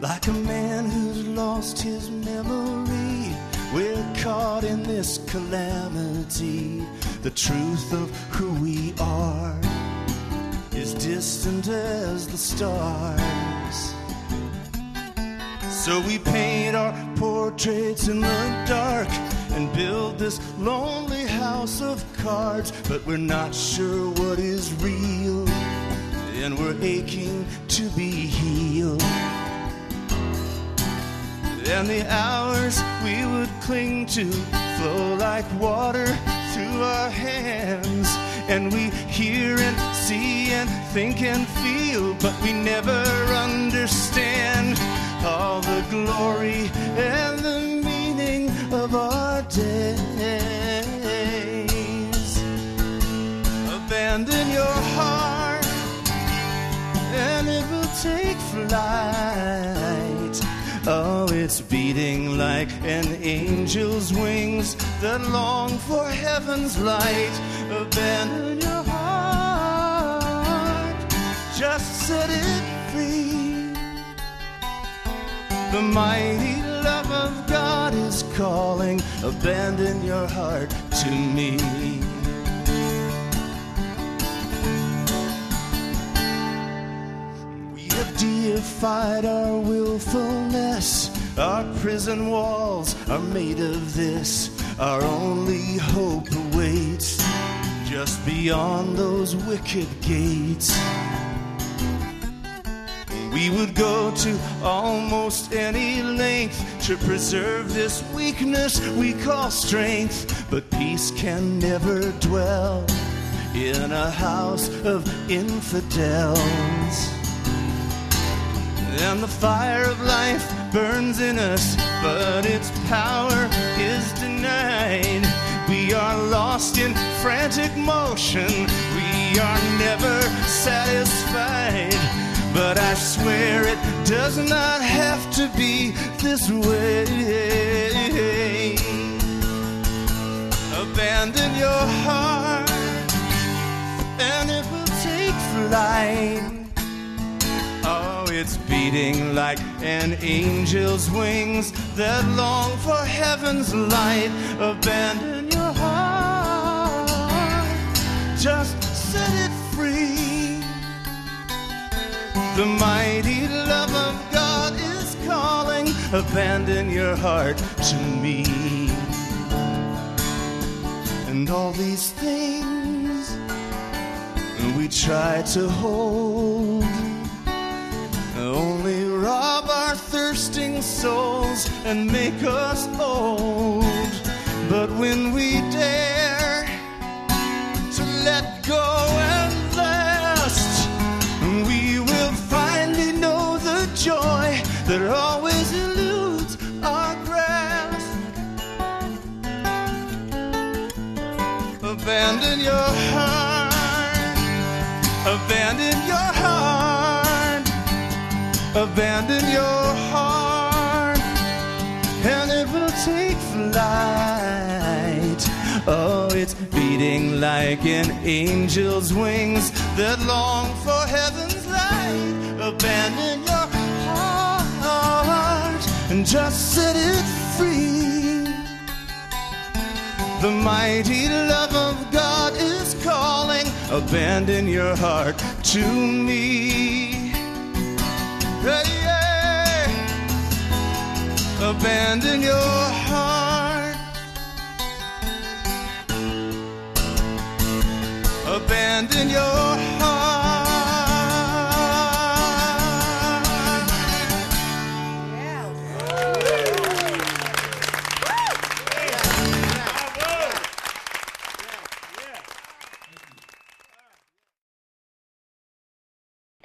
Like a man who's lost his memory, we're caught in this calamity. The truth of who we are is distant as the stars. So we paint our portraits in the dark and build this lonely house of cards, but we're not sure what is real, and we're aching to be healed. And the hours we would cling to flow like water through our hands, and we hear and see and think and feel, but we never understand all the glory and the meaning of our days. Abandon your heart and it will take flight. Oh, it's beating like an angel's wings that long for heaven's light. Abandon your heart, just set it free. The mighty love of God is calling. Abandon your heart to me. Deified our willfulness. Our prison walls are made of this. Our only hope awaits just beyond those wicked gates. We would go to almost any length to preserve this weakness we call strength, but peace can never dwell in a house of infidels. And the fire of life burns in us, but its power is denied. We are lost in frantic motion. We are never satisfied. But I swear it does not have to be this way. Abandon your heart, and it will take flight. Oh, it's beating like an angel's wings that long for heaven's light. Abandon your heart, just set it free. The mighty love of God is calling. Abandon your heart to me. And all these things we try to hold only rob our thirsting souls and make us old. But when we dare to let go and last, we will finally know the joy that always eludes our grasp. Abandon your heart, abandon your heart. Abandon your heart, and it will take flight. Oh, it's beating like an angel's wings that long for heaven's light. Abandon your heart and just set it free. The mighty love of God is calling. Abandon your heart to me. Yeah. Abandon your heart. Abandon your heart.